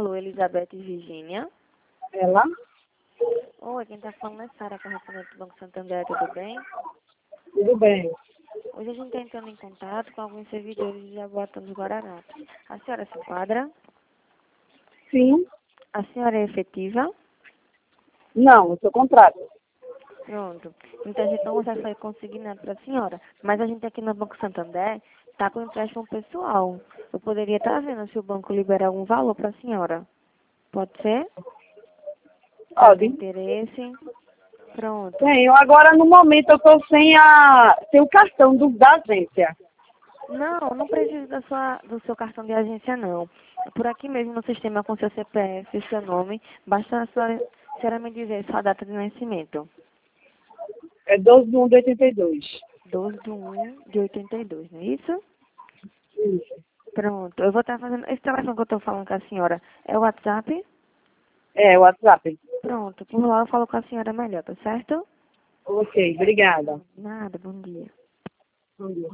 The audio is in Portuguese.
Alô, Elizabeth e Virgínia. Ela? Oi, quem tá falando é Sara, correspondente do Banco Santander, tudo bem? Tudo bem. Hoje a gente está entrando em contato com alguns servidores de Jaboatão dos Guararapes. A senhora se enquadra? Sim. A senhora é efetiva? Não, o seu contrato. Pronto. Então a gente não vai conseguir nada para a senhora. Mas a gente aqui no Banco Santander está com empréstimo pessoal. Eu poderia estar vendo se o banco libera algum valor para a senhora. Pode ser? Caso Pode. interesse. Pronto. Tenho. Agora, no momento, eu estou sem o cartão da agência. Não precisa do seu cartão de agência, não. Por aqui mesmo no sistema com seu CPF e seu nome, basta a senhora me dizer sua data de nascimento. É 12/1/82. 12/1/82, não é isso? Isso. Pronto. Eu vou estar fazendo... Esse telefone que eu estou falando com a senhora é o WhatsApp? É, o WhatsApp. Pronto. Por lá eu falo com a senhora melhor, tá certo? Ok, obrigada. Nada, bom dia. Bom dia.